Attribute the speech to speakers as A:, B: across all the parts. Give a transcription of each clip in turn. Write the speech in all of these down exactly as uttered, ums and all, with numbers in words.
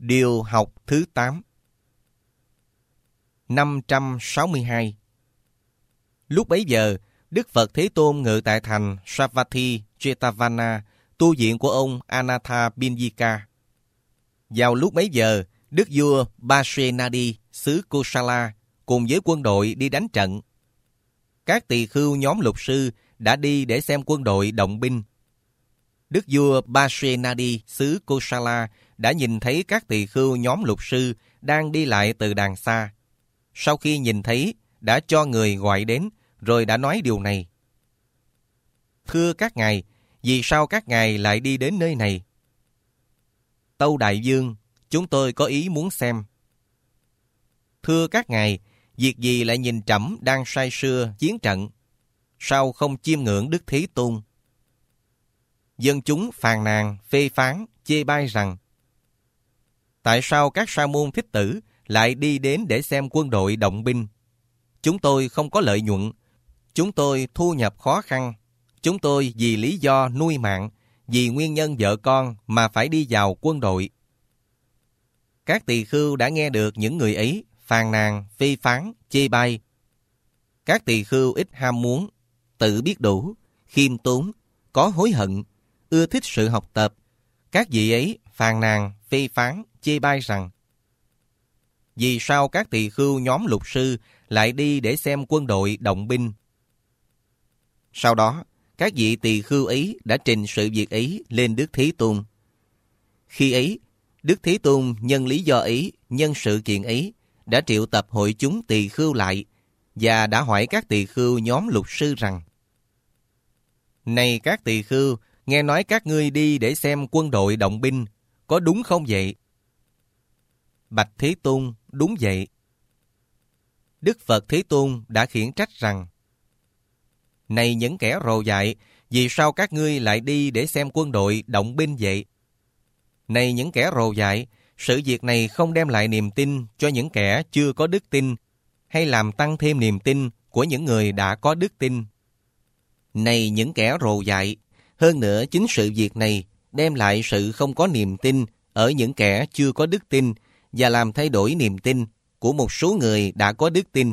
A: Điều học thứ tám. năm trăm sáu mươi hai. Lúc bấy giờ, Đức Phật Thế Tôn ngự tại thành Savatthi Jetavana, tu viện của ông Anatha Binyika. Vào lúc bấy giờ, Đức vua Pasenadi xứ Kosala cùng với quân đội đi đánh trận. Các tỳ khưu nhóm lục sư đã đi để xem quân đội động binh. Đức vua Pasenadi xứ Kosala đã nhìn thấy các tỳ khưu nhóm lục sư đang đi lại từ đàng xa. Sau khi nhìn thấy, đã cho người gọi đến, rồi đã nói điều này. Thưa các ngài, vì sao các ngài lại đi đến nơi này? Tâu Đại Vương, chúng tôi có ý muốn xem. Thưa các ngài, việc gì lại nhìn trẫm đang say sưa chiến trận? Sao không chiêm ngưỡng Đức Thế Tôn? Dân chúng phàn nàn, phê phán, chê bai rằng: tại sao các sa môn thích tử lại đi đến để xem quân đội động binh? Chúng tôi không có lợi nhuận, chúng tôi thu nhập khó khăn, chúng tôi vì lý do nuôi mạng, vì nguyên nhân vợ con mà phải đi vào quân đội. Các tỳ khưu đã nghe được những người ấy phàn nàn, phê phán, chê bai. Các tỳ khưu ít ham muốn, tự biết đủ, khiêm tốn, có hối hận, ưa thích sự học tập. Các vị ấy phàn nàn, phê phán, chê bai rằng: vì sao các tỳ khưu nhóm lục sư lại đi để xem quân đội động binh? Sau đó, các vị tỳ khưu ấy đã trình sự việc ấy lên Đức Thế Tôn. Khi ấy, Đức Thế Tôn nhân lý do ấy, nhân sự kiện ấy, đã triệu tập hội chúng tỳ khưu lại và đã hỏi các tỳ khưu nhóm lục sư rằng: này các tỳ khưu, nghe nói các ngươi đi để xem quân đội động binh, có đúng không vậy? Bạch Thế Tôn, đúng vậy. Đức Phật Thế Tôn đã khiển trách rằng: này những kẻ rồ dại, vì sao các ngươi lại đi để xem quân đội động binh vậy? Này những kẻ rồ dại, sự việc này không đem lại niềm tin cho những kẻ chưa có đức tin, hay làm tăng thêm niềm tin của những người đã có đức tin. Này những kẻ rồ dại, hơn nữa chính sự việc này đem lại sự không có niềm tin ở những kẻ chưa có đức tin và làm thay đổi niềm tin của một số người đã có đức tin.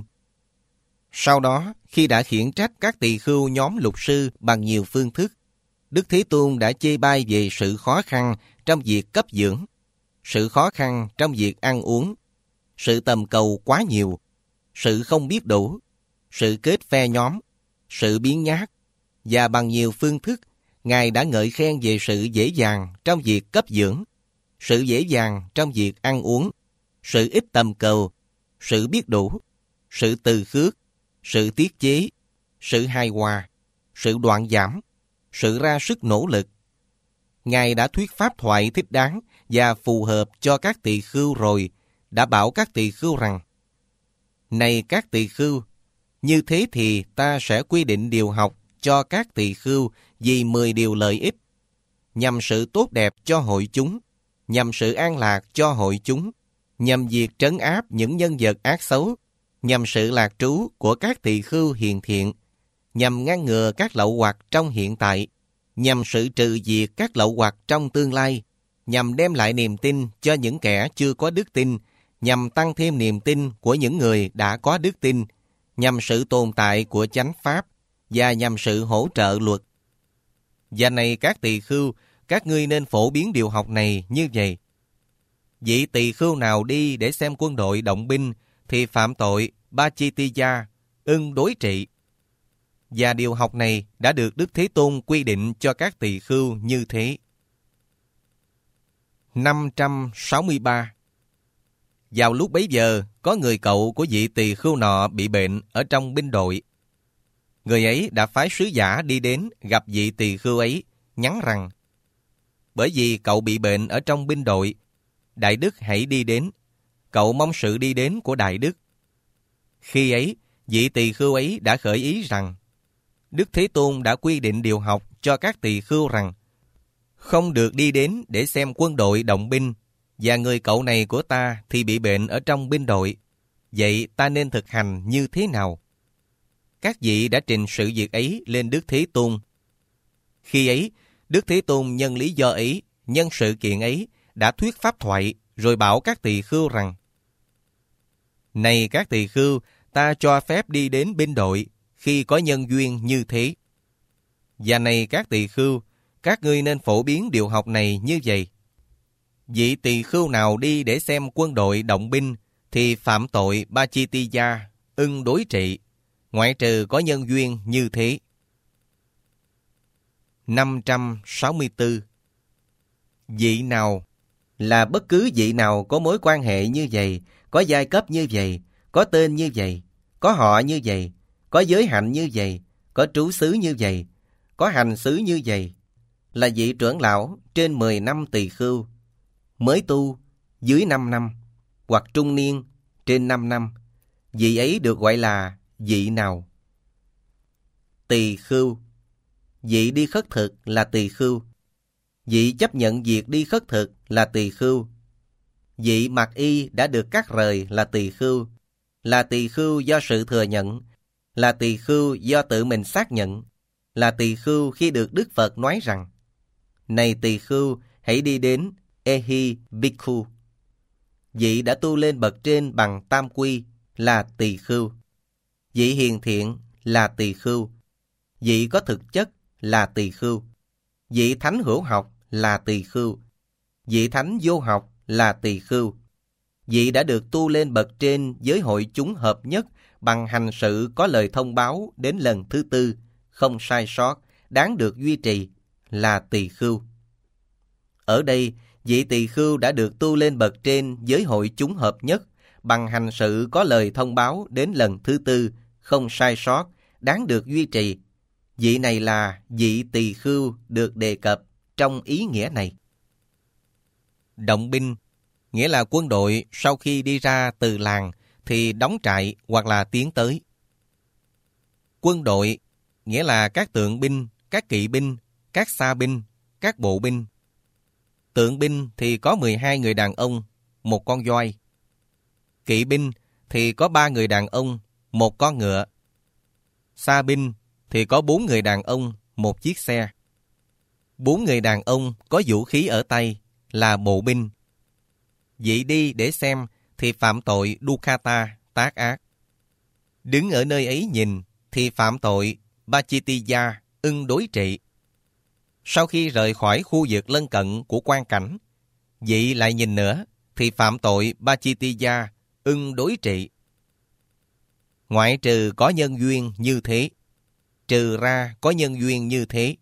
A: Sau đó, khi đã khiển trách các tỳ khưu nhóm lục sư bằng nhiều phương thức, Đức Thế Tôn đã chê bai về sự khó khăn trong việc cấp dưỡng, sự khó khăn trong việc ăn uống, sự tầm cầu quá nhiều, sự không biết đủ, sự kết phe nhóm, sự biếng nhác, và bằng nhiều phương thức, Ngài đã ngợi khen về sự dễ dàng trong việc cấp dưỡng, sự dễ dàng trong việc ăn uống, sự ít tầm cầu, sự biết đủ, sự từ khước, sự tiết chế, sự hài hòa, sự đoạn giảm, sự ra sức nỗ lực. Ngài đã thuyết pháp thoại thích đáng và phù hợp cho các tỳ khưu rồi, đã bảo các tỳ khưu rằng: này các tỳ khưu, như thế thì ta sẽ quy định điều học cho các tỳ khưu vì mười điều lợi ích, nhằm sự tốt đẹp cho hội chúng, nhằm sự an lạc cho hội chúng, nhằm việc trấn áp những nhân vật ác xấu, nhằm sự lạc trú của các tỳ khưu hiền thiện, nhằm ngăn ngừa các lậu hoặc trong hiện tại, nhằm sự trừ diệt các lậu hoặc trong tương lai, nhằm đem lại niềm tin cho những kẻ chưa có đức tin, nhằm tăng thêm niềm tin của những người đã có đức tin, nhằm sự tồn tại của chánh pháp, và nhằm sự hỗ trợ luật. Và này các tỳ khưu, các ngươi nên phổ biến điều học này như vậy. Vị tỳ khưu nào đi để xem quân đội động binh thì phạm tội Pachittiya, ưng đối trị. Và điều học này đã được Đức Thế Tôn quy định cho các tỳ khưu như thế. năm trăm sáu mươi ba. Vào lúc bấy giờ, có người cậu của vị tỳ khưu nọ bị bệnh ở trong binh đội. Người ấy đã phái sứ giả đi đến gặp vị tỳ khưu ấy, nhắn rằng: bởi vì cậu bị bệnh ở trong binh đội, Đại Đức hãy đi đến. Cậu mong sự đi đến của Đại Đức. Khi ấy, vị tỳ khưu ấy đã khởi ý rằng: Đức Thế Tôn đã quy định điều học cho các tỳ khưu rằng không được đi đến để xem quân đội động binh, và người cậu này của ta thì bị bệnh ở trong binh đội. Vậy ta nên thực hành như thế nào? Các vị đã trình sự việc ấy lên Đức Thế Tôn. Khi ấy, Đức Thế Tôn nhân lý do ấy, nhân sự kiện ấy, đã thuyết pháp thoại rồi bảo các tỳ khưu rằng: Này các tỳ khưu, ta cho phép đi đến binh đội khi có nhân duyên như thế. Và này các tỳ khưu, các ngươi nên phổ biến điều học này như vậy. Vị tỳ khưu nào đi để xem quân đội động binh thì phạm tội Pachitiya, ưng đối trị, ngoại trừ có nhân duyên như thế. năm trăm sáu mươi tư. Vị nào là bất cứ vị nào có mối quan hệ như vậy, có giai cấp như vậy, có tên như vậy, có họ như vậy, có giới hạnh như vậy, có trú xứ như vậy, có hành xứ như vậy, là vị trưởng lão trên mười năm tỳ khưu, mới tu dưới năm năm, hoặc trung niên trên năm năm, vị ấy được gọi là vị nào? Tỳ khưu. Vị đi khất thực là tỳ khưu. Vị chấp nhận việc đi khất thực là tỳ khưu. Vị mặc y đã được cắt rời là tỳ khưu, là tỳ khưu do sự thừa nhận, là tỳ khưu do tự mình xác nhận, là tỳ khưu khi được Đức Phật nói rằng: Này tỳ khưu, hãy đi đến Ehi Bhikkhu. Vị đã tu lên bậc trên bằng tam quy là tỳ khưu. Vị hiền thiện là tỳ khưu. Vị có thực chất là tỳ khưu. Vị thánh hữu học là tỳ khưu. Vị thánh vô học là tỳ khưu. Vị đã được tu lên bậc trên với hội chúng hợp nhất bằng hành sự có lời thông báo đến lần thứ tư, không sai sót, đáng được duy trì là tỳ khưu. Ở đây, vị tỳ khưu đã được tu lên bậc trên với hội chúng hợp nhất bằng hành sự có lời thông báo đến lần thứ tư, không sai sót, đáng được duy trì. Vị này là vị tỳ khưu được đề cập trong ý nghĩa này. Động binh nghĩa là quân đội sau khi đi ra từ làng thì đóng trại hoặc là tiến tới. Quân đội nghĩa là các tượng binh, các kỵ binh, các xa binh, các bộ binh. Tượng binh thì có mười hai người đàn ông, một con voi. Kỵ binh thì có ba người đàn ông, một con ngựa. Xa binh thì có bốn người đàn ông, một chiếc xe. Bốn người đàn ông có vũ khí ở tay là bộ binh. Vị đi để xem thì phạm tội Dukkata, tác ác. Đứng ở nơi ấy nhìn thì phạm tội Pachitiya, ưng đối trị. Sau khi rời khỏi khu vực lân cận của quan cảnh, vị lại nhìn nữa thì phạm tội Pachitiya, ưng đối trị. Ngoại trừ có nhân duyên như thế, trừ ra có nhân duyên như thế.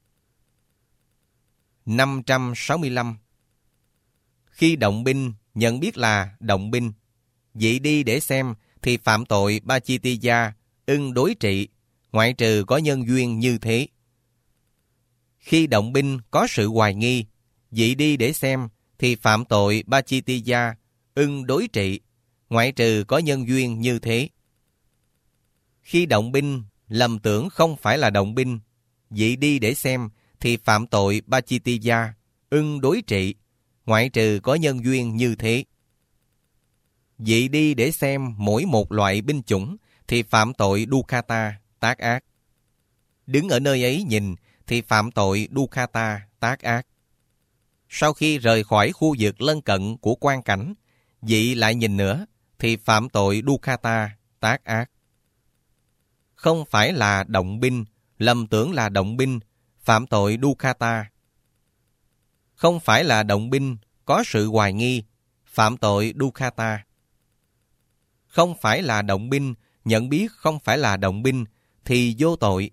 A: năm trăm sáu mươi lăm. Khi động binh nhận biết là động binh, vị đi để xem thì phạm tội Pachitiya, ưng đối trị, ngoại trừ có nhân duyên như thế. Khi động binh có sự hoài nghi, vị đi để xem thì phạm tội Pachitiya, ưng đối trị, ngoại trừ có nhân duyên như thế. Khi động binh lầm tưởng không phải là động binh, vị đi để xem thì phạm tội Pachitiya, ưng đối trị, ngoại trừ có nhân duyên như thế. Vị đi để xem mỗi một loại binh chủng thì phạm tội Dukkata, tác ác. Đứng ở nơi ấy nhìn thì phạm tội Dukkata, tác ác. Sau khi rời khỏi khu vực lân cận của quan cảnh, vị lại nhìn nữa thì phạm tội Dukkata, tác ác. Không phải là động binh, lầm tưởng là động binh, phạm tội Dukkata. Không phải là động binh, có sự hoài nghi, phạm tội Dukkata. Không phải là động binh, nhận biết không phải là động binh, thì vô tội.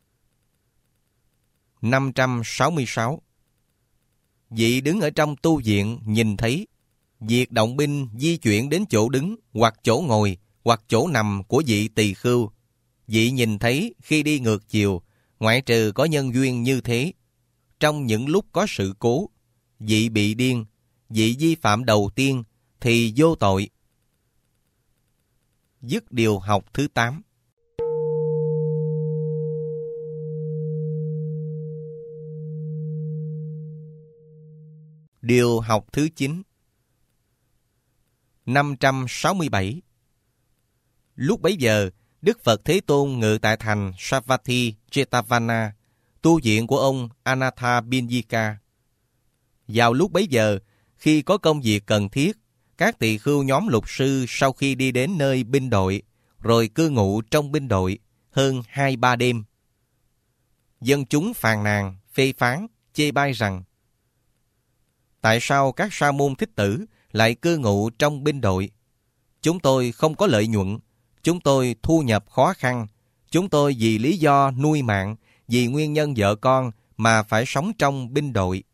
A: năm trăm sáu mươi sáu. Vị đứng ở trong tu viện nhìn thấy việc động binh di chuyển đến chỗ đứng hoặc chỗ ngồi hoặc chỗ nằm của vị tỳ khưu. Vị nhìn thấy khi đi ngược chiều, ngoại trừ có nhân duyên như thế. Trong những lúc có sự cố, vị bị điên, vị vi phạm đầu tiên thì vô tội. Dứt điều học thứ tám. Điều học thứ chín. năm trăm sáu mươi bảy. Lúc bấy giờ, Đức Phật Thế Tôn ngự tại thành Savatthi Jetavana, tu viện của ông Anatha Binyika. Vào lúc bấy giờ, Khi có công việc cần thiết, các tỳ khưu nhóm luật sư sau khi đi đến nơi binh đội, rồi cư ngụ trong binh đội hơn hai ba đêm. Dân chúng phàn nàn, phê phán, chê bai rằng: tại sao các sa môn thích tử lại cư ngụ trong binh đội? Chúng tôi không có lợi nhuận, chúng tôi thu nhập khó khăn, chúng tôi vì lý do nuôi mạng, vì nguyên nhân vợ con mà phải sống trong binh đội.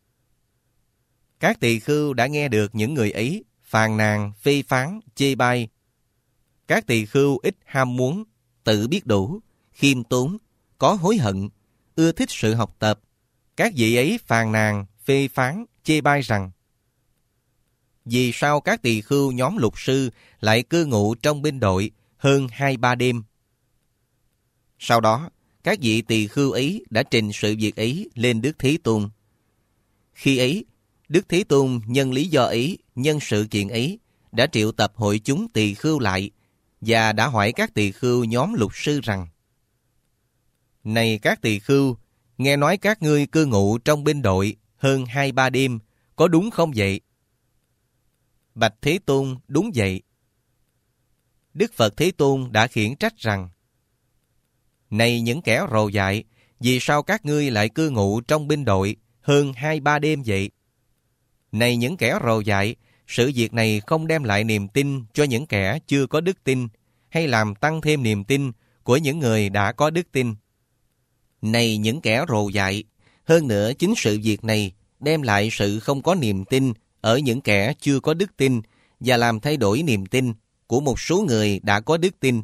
A: Các tỳ khưu đã nghe được những người ấy phàn nàn, phê phán, chê bai. Các tỳ khưu ít ham muốn, tự biết đủ, khiêm tốn, có hối hận, ưa thích sự học tập. Các vị ấy phàn nàn, phê phán, chê bai rằng: vì sao các tỳ khưu nhóm luật sư lại cư ngụ trong binh đội hơn hai ba đêm? Sau đó, các vị tỳ khưu ấy đã trình sự việc ấy lên Đức Thế Tôn. Khi ấy, Đức Thế Tôn nhân lý do ấy, nhân sự kiện ấy, đã triệu tập hội chúng tỳ khưu lại và đã hỏi các tỳ khưu nhóm luật sư rằng: này các tỳ khưu, nghe nói các ngươi cư ngụ trong binh đội hơn hai ba đêm, có đúng không vậy? Bạch Thế Tôn, đúng vậy. Đức Phật Thế Tôn đã khiển trách rằng: này những kẻ rồ dại, vì sao các ngươi lại cư ngụ trong binh đội hơn hai ba đêm vậy? Này những kẻ rồ dại, sự việc này không đem lại niềm tin cho những kẻ chưa có đức tin, hay làm tăng thêm niềm tin của những người đã có đức tin. Này những kẻ rồ dại, hơn nữa chính sự việc này đem lại sự không có niềm tin ở những kẻ chưa có đức tin và làm thay đổi niềm tin của một số người đã có đức tin.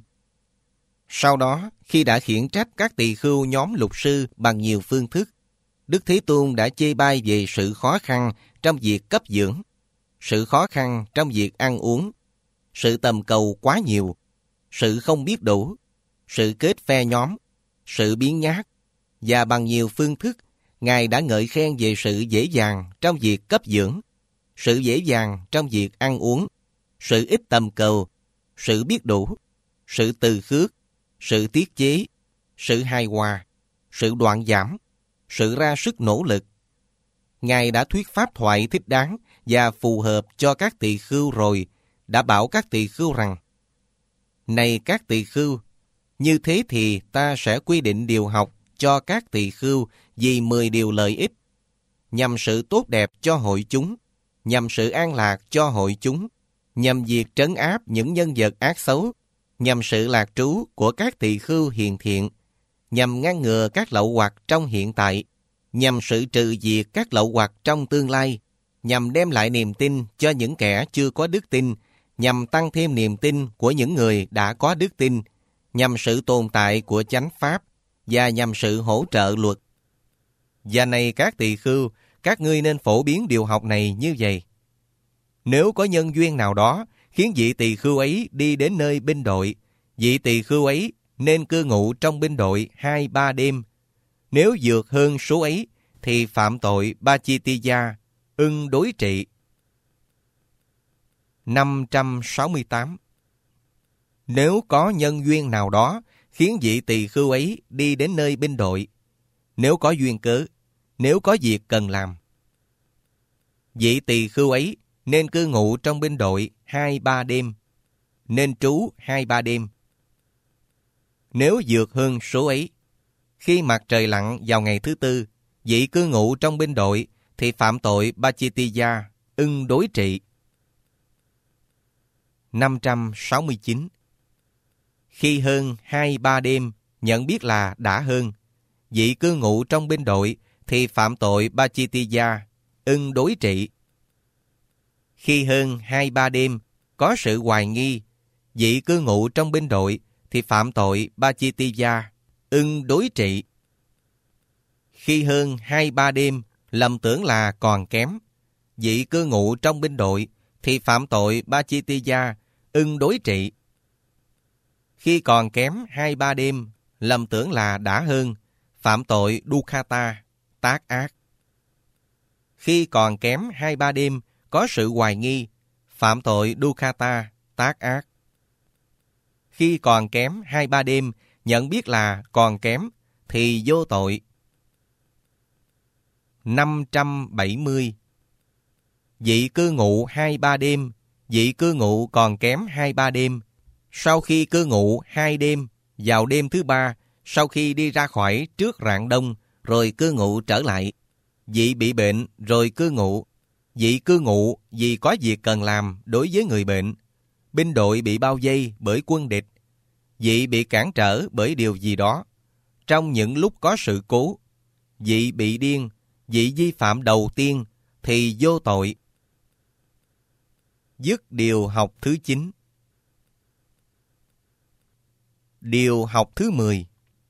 A: Sau đó, khi đã khiển trách các tỳ khưu nhóm luật sư bằng nhiều phương thức, Đức Thế Tôn đã chê bai về sự khó khăn trong việc cấp dưỡng, sự khó khăn trong việc ăn uống, sự tầm cầu quá nhiều, sự không biết đủ, sự kết phe nhóm, sự biếng nhác, và bằng nhiều phương thức, Ngài đã ngợi khen về sự dễ dàng trong việc cấp dưỡng, sự dễ dàng trong việc ăn uống, sự ít tầm cầu, sự biết đủ, sự từ khước, sự tiết chế, sự hài hòa, sự đoạn giảm, sự ra sức nỗ lực. Ngài đã thuyết pháp thoại thích đáng và phù hợp cho các tỳ khưu rồi, đã bảo các tỳ khưu rằng: này các tỳ khưu, như thế thì ta sẽ quy định điều học cho các tỳ khưu vì mười điều lợi ích, nhằm sự tốt đẹp cho hội chúng, nhằm sự an lạc cho hội chúng, nhằm việc trấn áp những nhân vật ác xấu, nhằm sự lạc trú của các tỳ khưu hiền thiện, nhằm ngăn ngừa các lậu hoặc trong hiện tại, nhằm sự trừ diệt các lậu hoặc trong tương lai, nhằm đem lại niềm tin cho những kẻ chưa có đức tin, nhằm tăng thêm niềm tin của những người đã có đức tin, nhằm sự tồn tại của chánh pháp và nhằm sự hỗ trợ luật. Và này các tỳ khưu, các ngươi nên phổ biến điều học này như vậy. Nếu có nhân duyên nào đó khiến vị tỳ khưu ấy đi đến nơi binh đội, vị tỳ khưu ấy nên cư ngụ trong binh đội hai ba đêm. Nếu vượt hơn số ấy thì phạm tội Pachittiya, ưng đối trị. năm trăm sáu mươi tám. Nếu có nhân duyên nào đó khiến vị tỳ khưu ấy đi đến nơi binh đội, nếu có duyên cớ, nếu có việc cần làm, vị tỳ khưu ấy nên cư ngụ trong binh đội hai ba đêm, nên trú hai ba đêm. Nếu vượt hơn số ấy, khi mặt trời lặn vào ngày thứ tư, vị cư ngụ trong binh đội thì phạm tội Pachittiya, ưng đối trị. năm trăm sáu mươi chín. Khi hơn hai ba đêm nhận biết là đã hơn, vị cư ngụ trong binh đội thì phạm tội Pachittiya, ưng đối trị. Khi hơn hai ba đêm có sự hoài nghi, vị cư ngụ trong binh đội thì phạm tội Pachittiya, ưng đối trị. Khi hơn hai ba đêm lầm tưởng là còn kém, vị cư ngụ trong binh đội thì phạm tội Pachittiya, ưng đối trị. Khi còn kém hai ba đêm lầm tưởng là đã hơn, phạm tội Dukkata, tác ác. Khi còn kém hai ba đêm có sự hoài nghi, phạm tội Dukkata, tác ác. Khi còn kém hai ba đêm nhận biết là còn kém thì vô tội. năm trăm bảy mươi. vị cư ngụ hai ba đêm, vị cư ngụ còn kém hai ba đêm. Sau khi cư ngụ hai đêm, vào đêm thứ ba, sau khi đi ra khỏi trước rạng đông, rồi cư ngụ trở lại. Vị bị bệnh, rồi cư ngụ. Vị cư ngụ vì có việc cần làm đối với người bệnh. Binh đội bị bao vây bởi quân địch. Vị bị cản trở bởi điều gì đó. Trong những lúc có sự cố, vị bị điên, vị vi phạm đầu tiên thì vô tội. Dứt điều học thứ chín. Điều học thứ mười.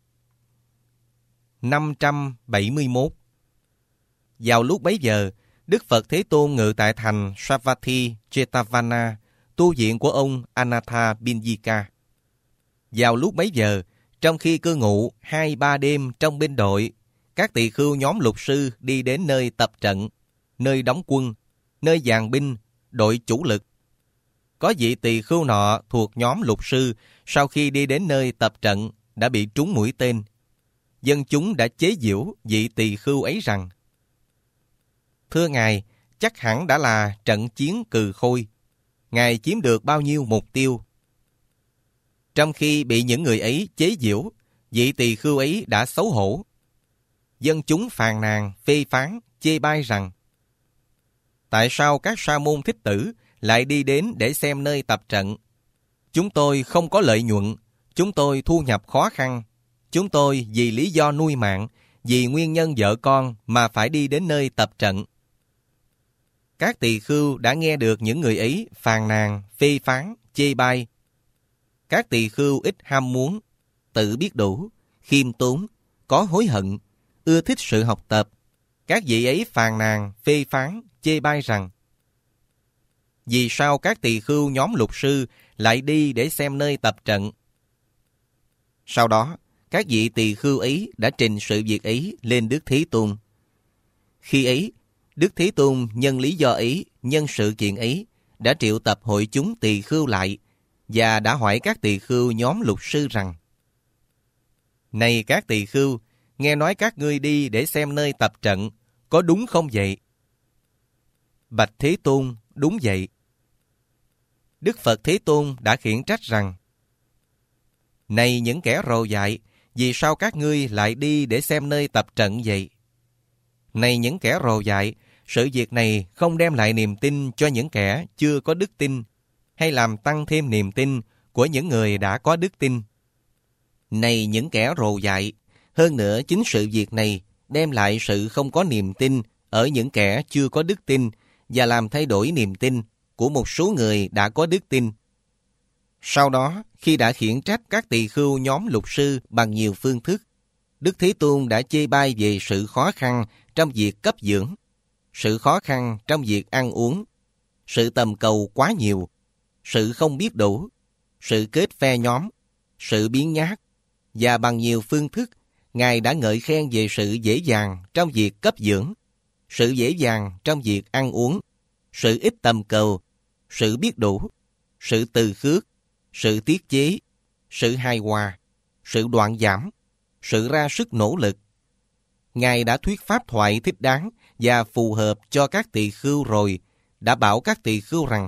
A: năm trăm bảy mươi mốt. Vào lúc bấy giờ, Đức Phật Thế Tôn ngự tại thành Savatthi Jetavana, tu viện của ông Anatha Binyika. Vào lúc bấy giờ, trong khi cư ngụ hai ba đêm trong binh đội, các tỳ khưu nhóm lục sư đi đến nơi tập trận, nơi đóng quân, nơi dàn binh, đội chủ lực. Có vị tỳ khưu nọ thuộc nhóm lục sư sau khi đi đến nơi tập trận đã bị trúng mũi tên. Dân chúng đã chế giễu vị tỳ khưu ấy rằng: Thưa Ngài, chắc hẳn đã là trận chiến Cừ Khôi. Ngài chiếm được bao nhiêu mục tiêu? Trong khi bị những người ấy chế giễu, vị tỳ khưu ấy đã xấu hổ. Dân chúng phàn nàn, phê phán, chê bai rằng: Tại sao các sa môn thích tử lại đi đến để xem nơi tập trận? Chúng tôi không có lợi nhuận, chúng tôi thu nhập khó khăn, chúng tôi vì lý do nuôi mạng, vì nguyên nhân vợ con mà phải đi đến nơi tập trận. Các tỳ khưu đã nghe được những người ấy phàn nàn, phê phán, chê bai. Các tỳ khưu ít ham muốn, tự biết đủ, khiêm tốn, có hối hận, ưa thích sự học tập. Các vị ấy phàn nàn, phê phán, chê bai rằng: Vì sao các tỳ khưu nhóm lục sư lại đi để xem nơi tập trận? Sau đó, các vị tỳ khưu ấy đã trình sự việc ấy lên Đức Thế Tôn. Khi ấy, Đức Thế Tôn nhân lý do ấy, nhân sự kiện ấy, đã triệu tập hội chúng tỳ khưu lại và đã hỏi các tỳ khưu nhóm lục sư rằng: Này các tỳ khưu, nghe nói các ngươi đi để xem nơi tập trận, có đúng không vậy? Bạch Thế Tôn, đúng vậy. Đức Phật Thế Tôn đã khiển trách rằng: Này những kẻ rồ dại, vì sao các ngươi lại đi để xem nơi tập trận vậy? Này những kẻ rồ dại, sự việc này không đem lại niềm tin cho những kẻ chưa có đức tin, hay làm tăng thêm niềm tin của những người đã có đức tin. Này những kẻ rồ dại, hơn nữa chính sự việc này đem lại sự không có niềm tin ở những kẻ chưa có đức tin và làm thay đổi niềm tin của một số người đã có đức tin. Sau đó, khi đã khiển trách các tỳ khưu nhóm lục sư bằng nhiều phương thức, Đức Thế Tôn đã chê bai về sự khó khăn trong việc cấp dưỡng, sự khó khăn trong việc ăn uống, sự tầm cầu quá nhiều, sự không biết đủ, sự kết phe nhóm, sự biếng nhác, và bằng nhiều phương thức, Ngài đã ngợi khen về sự dễ dàng trong việc cấp dưỡng, sự dễ dàng trong việc ăn uống, sự ít tầm cầu, sự biết đủ, sự từ khước, sự tiết chế, sự hài hòa, sự đoạn giảm, sự ra sức nỗ lực. Ngài đã thuyết pháp thoại thích đáng và phù hợp cho các tỳ khưu rồi, đã bảo các tỳ khưu rằng: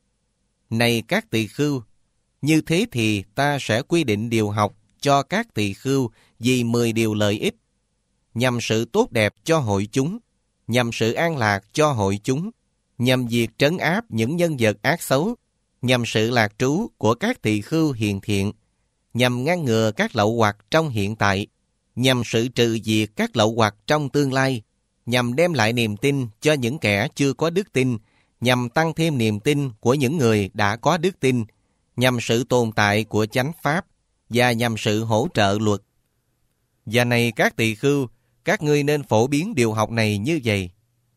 A: Này các tỳ khưu, như thế thì ta sẽ quy định điều học cho các tỳ khưu vì mười điều lợi ích, nhằm sự tốt đẹp cho hội chúng, nhằm sự an lạc cho hội chúng, nhằm việc trấn áp những nhân vật ác xấu, nhằm sự lạc trú của các tỳ khưu hiền thiện, nhằm ngăn ngừa các lậu hoặc trong hiện tại, nhằm sự trừ diệt các lậu hoặc trong tương lai, nhằm đem lại niềm tin cho những kẻ chưa có đức tin, nhằm tăng thêm niềm tin của những người đã có đức tin, nhằm sự tồn tại của chánh pháp và nhằm sự hỗ trợ luật. Và này các tỳ khưu, các ngươi nên phổ biến điều học này như vậy.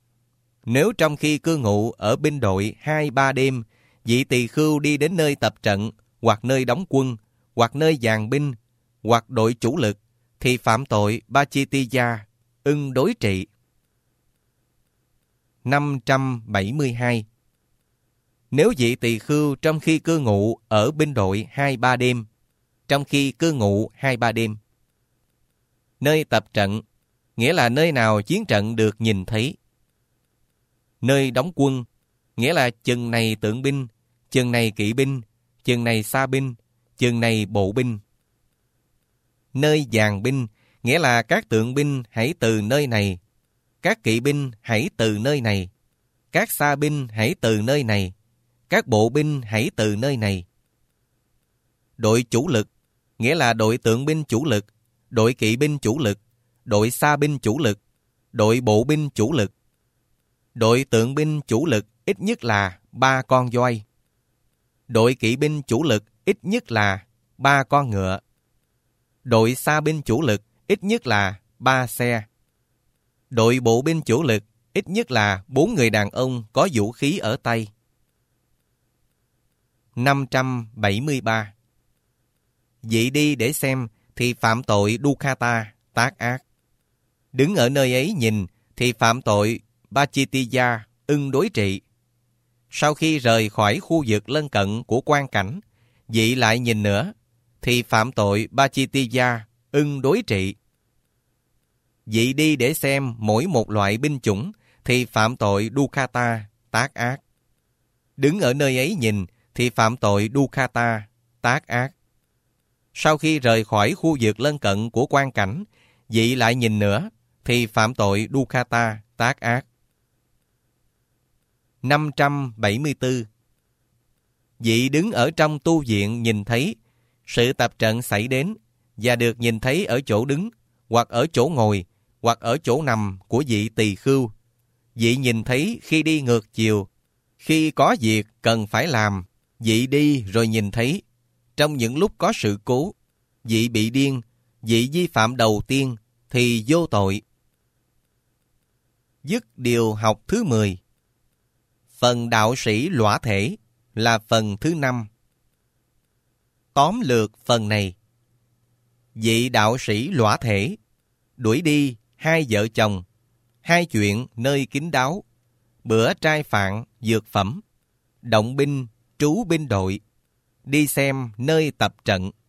A: Nếu trong khi cư ngụ ở binh đội hai ba đêm, vị tỳ khưu đi đến nơi tập trận, hoặc nơi đóng quân, hoặc nơi dàn binh, hoặc đội chủ lực, thì phạm tội Pachittiya, ưng đối trị. năm trăm bảy mươi hai. Nếu vị tỳ khưu trong khi cư ngụ ở binh đội hai ba đêm, trong khi cư ngụ hai ba đêm, nơi tập trận, nghĩa là nơi nào chiến trận được nhìn thấy. nơi đóng quân, nghĩa là chừng này tượng binh, chừng này kỵ binh, chừng này xa binh, chừng này bộ binh. Nơi dàn binh, nghĩa là các tượng binh hãy từ nơi này, các kỵ binh hãy từ nơi này, các xa binh hãy từ nơi này, các bộ binh hãy từ nơi này. Đội chủ lực, nghĩa là đội tượng binh chủ lực, đội kỵ binh chủ lực, đội xa binh chủ lực, đội bộ binh chủ lực. Đội tượng binh chủ lực ít nhất là ba con voi. Đội kỵ binh chủ lực ít nhất là ba con ngựa. Đội xa binh chủ lực ít nhất là ba xe. Đội bộ binh chủ lực ít nhất là bốn người đàn ông có vũ khí ở tay. năm trăm bảy mươi ba. Vị đi để xem thì phạm tội Dukkata, tác ác. Đứng ở nơi ấy nhìn thì phạm tội Pachittiya, ưng đối trị. Sau khi rời khỏi khu vực lân cận của quan cảnh, vị lại nhìn nữa thì phạm tội Pachittiya, ưng đối trị. Vị đi để xem mỗi một loại binh chủng thì phạm tội Dukkata, tác ác. Đứng ở nơi ấy nhìn thì phạm tội Dukkata, tác ác. Sau khi rời khỏi khu vực lân cận của quan cảnh, vị lại nhìn nữa thì phạm tội Dukkata, tác ác. năm trăm bảy mươi tư. Vị đứng ở trong tu viện nhìn thấy sự tập trận xảy đến và được nhìn thấy ở chỗ đứng, hoặc ở chỗ ngồi, hoặc ở chỗ nằm của vị tỳ khưu. Vị nhìn thấy khi đi ngược chiều, khi có việc cần phải làm, vị đi rồi nhìn thấy. Trong những lúc có sự cố, vị bị điên, vị vi phạm đầu tiên thì vô tội. Dứt điều học thứ mười. Phần đạo sĩ lõa thể là phần thứ năm. Tóm lược phần này. Vị đạo sĩ lõa thể đuổi đi hai vợ chồng, hai chuyện nơi kín đáo, bữa trai phạn dược phẩm, động binh trú binh đội, đi xem nơi tập trận.